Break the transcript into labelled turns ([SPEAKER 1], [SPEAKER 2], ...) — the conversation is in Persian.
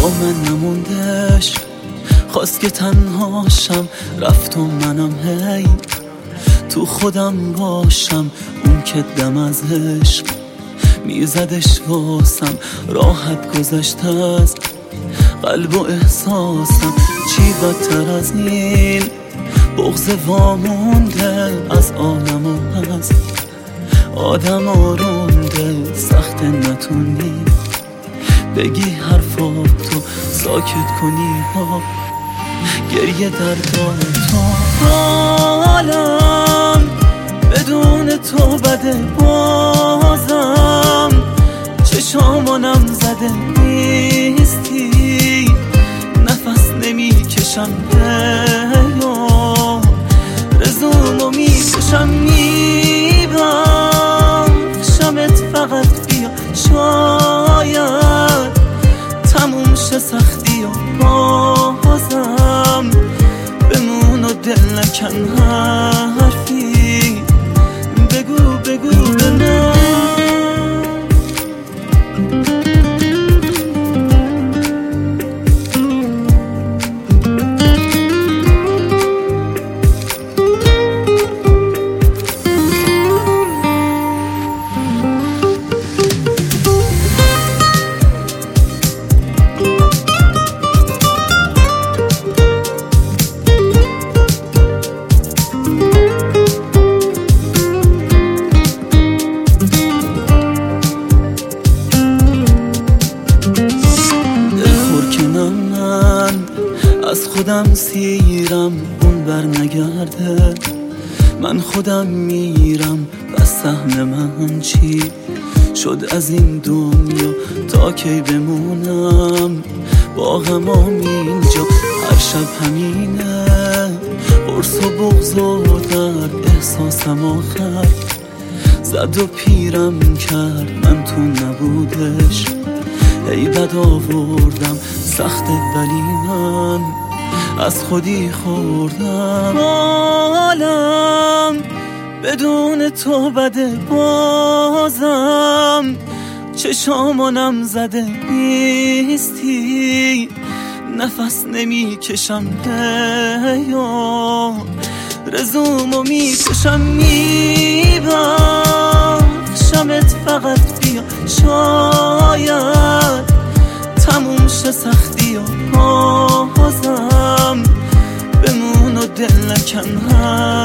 [SPEAKER 1] با من نموندش، خواست که تنهاشم، رفت و منم هی تو خودم باشم. اون که دم از عشق میزدش واسم، راحت گذشت از قلب و احساسم. چی بدتر از این بغض وامونده، از عالم و از آدم آرونده. سخت نتونی بگی حرفاتو، ساکت کنی ها گریه درداتو. حالم بدون تو بده، بازم چشامانم زده نیستی، نفس نمیکشم هیا، رزومو میکشم میبخشمت، فقط بیا شاید تموم شه سختی و بازم بمون و دل نکن حرفی، بگو بگو به من. از خودم سیرم، اون بر نگرده، من خودم میرم. بس سهم من چی شد از این دنیا، تا کی بمونم با غمام اینجا. هر شب همینه، قرص و بغض و درد، احساسم آخر زد و پیرم کرد. من تو نبودش ای بد آوردم، سخته ولی من از خودی خوردم. حالم بدون تو بده، بازم چشامانم زده نیستی، نفس نمیکشم هیا، رزومو میکشم میبخشمت، فقط بیا شاید تموم شه سختی و بازم بمون و دل نکن